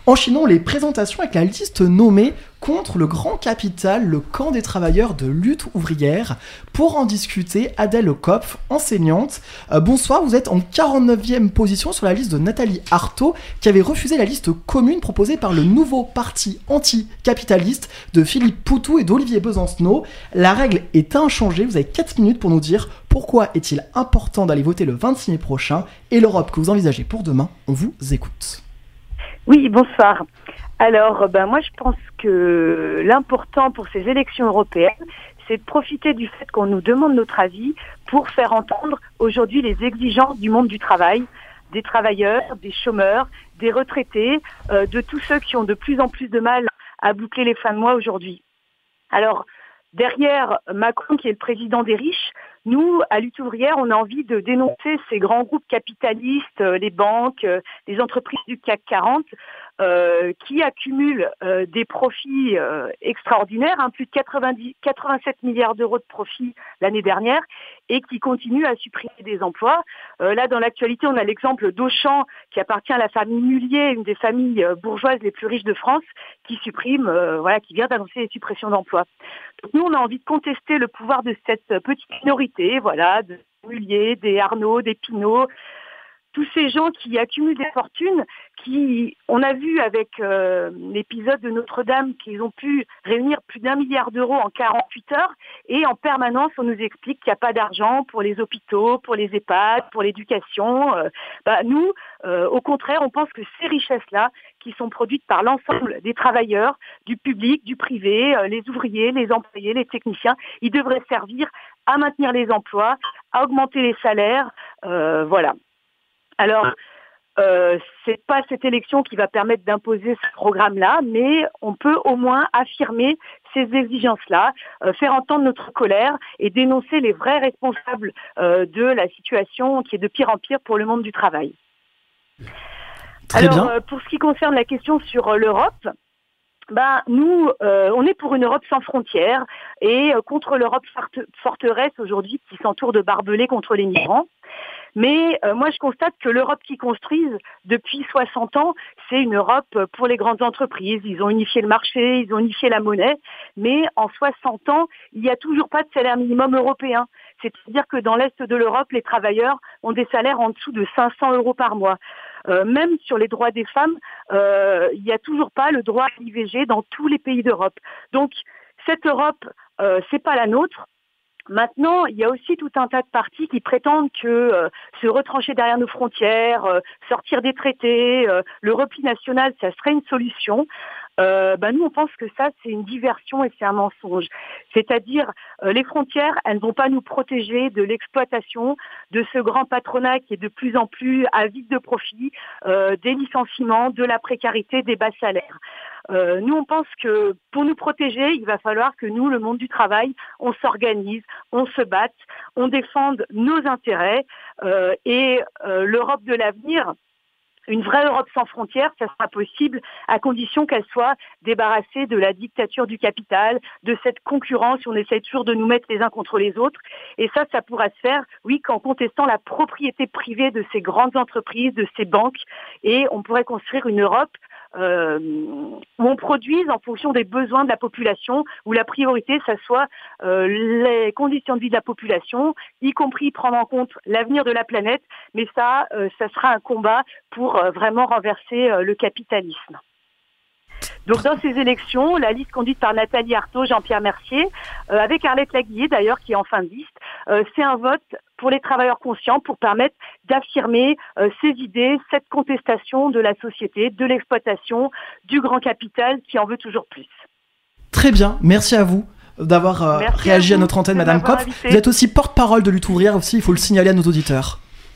Enchaînons les présentations avec la liste nommée contre le grand capital, le camp des travailleurs de lutte ouvrière. Pour en discuter, Adèle Kopf, enseignante. Bonsoir, vous êtes en 49e position sur la liste de Nathalie Arthaud, qui avait refusé la liste commune proposée par le nouveau parti anticapitaliste de Philippe Poutou et d'Olivier Besancenot. La règle est inchangée, vous avez 4 minutes pour nous dire pourquoi est-il important d'aller voter le 26 mai prochain et l'Europe que vous envisagez pour demain. On vous écoute. Oui, bonsoir. Alors, moi je pense que l'important pour ces élections européennes, c'est de profiter du fait qu'on nous demande notre avis pour faire entendre aujourd'hui les exigences du monde du travail, des travailleurs, des chômeurs, des retraités, de tous ceux qui ont de plus en plus de mal à boucler les fins de mois aujourd'hui. Alors, derrière Macron, qui est le président des riches, nous, à Lutte ouvrière, on a envie de dénoncer ces grands groupes capitalistes, les banques, les entreprises du CAC 40, qui accumulent des profits extraordinaires, plus de 87 milliards d'euros de profits l'année dernière, et qui continuent à supprimer des emplois. Là, dans l'actualité, on a l'exemple d'Auchan, qui appartient à la famille Mullier, une des familles bourgeoises les plus riches de France, qui supprime, qui vient d'annoncer les suppressions d'emplois. Donc, nous, on a envie de contester le pouvoir de cette petite minorité, de Mullier, des Arnaud, des Pinault, tous ces gens qui accumulent des fortunes, on a vu avec l'épisode de Notre-Dame qu'ils ont pu réunir plus d'1 milliard d'euros en 48 heures, et en permanence on nous explique qu'il n'y a pas d'argent pour les hôpitaux, pour les EHPAD, pour l'éducation. Nous, au contraire, on pense que ces richesses-là, qui sont produites par l'ensemble des travailleurs, du public, du privé, les ouvriers, les employés, les techniciens, ils devraient servir à maintenir les emplois, à augmenter les salaires, voilà. Alors, c'est pas cette élection qui va permettre d'imposer ce programme-là, mais on peut au moins affirmer ces exigences-là, faire entendre notre colère et dénoncer les vrais responsables de la situation qui est de pire en pire pour le monde du travail. Très bien. Pour ce qui concerne la question sur l'Europe, nous, on est pour une Europe sans frontières et contre l'Europe forteresse aujourd'hui qui s'entoure de barbelés contre les migrants. Mais moi, je constate que l'Europe qu'ils construisent depuis 60 ans, c'est une Europe pour les grandes entreprises. Ils ont unifié le marché, ils ont unifié la monnaie, mais en 60 ans, il n'y a toujours pas de salaire minimum européen. C'est-à-dire que dans l'Est de l'Europe, les travailleurs ont des salaires en dessous de 500 euros par mois. Même sur les droits des femmes, il n'y a toujours pas le droit à l'IVG dans tous les pays d'Europe. Donc, cette Europe, c'est pas la nôtre. Maintenant, il y a aussi tout un tas de partis qui prétendent que se retrancher derrière nos frontières, sortir des traités, le repli national, ça serait une solution. Nous, on pense que ça, c'est une diversion et c'est un mensonge. C'est-à-dire, les frontières, elles ne vont pas nous protéger de l'exploitation de ce grand patronat qui est de plus en plus avide de profit, des licenciements, de la précarité, des bas salaires. Nous, on pense que pour nous protéger, il va falloir que nous, le monde du travail, on s'organise, on se batte, on défende nos intérêts et l'Europe de l'avenir, une vraie Europe sans frontières, ça sera possible à condition qu'elle soit débarrassée de la dictature du capital, de cette concurrence où on essaie toujours de nous mettre les uns contre les autres. Et ça pourra se faire, oui, qu'en contestant la propriété privée de ces grandes entreprises, de ces banques. Et on pourrait construire une Europe où on produise en fonction des besoins de la population, où la priorité, ça soit les conditions de vie de la population, y compris prendre en compte l'avenir de la planète, mais ça sera un combat pour vraiment renverser le capitalisme. Donc dans ces élections, la liste conduite par Nathalie Arthaud, Jean-Pierre Mercier, avec Arlette Laguiller d'ailleurs qui est en fin de liste, c'est un vote pour les travailleurs conscients pour permettre d'affirmer ces idées, cette contestation de la société, de l'exploitation, du grand capital qui en veut toujours plus. Très bien, merci à vous d'avoir réagi à notre antenne, Madame Kopf. Vous êtes aussi porte-parole de Lutte ouvrière aussi, il faut le signaler à nos auditeurs.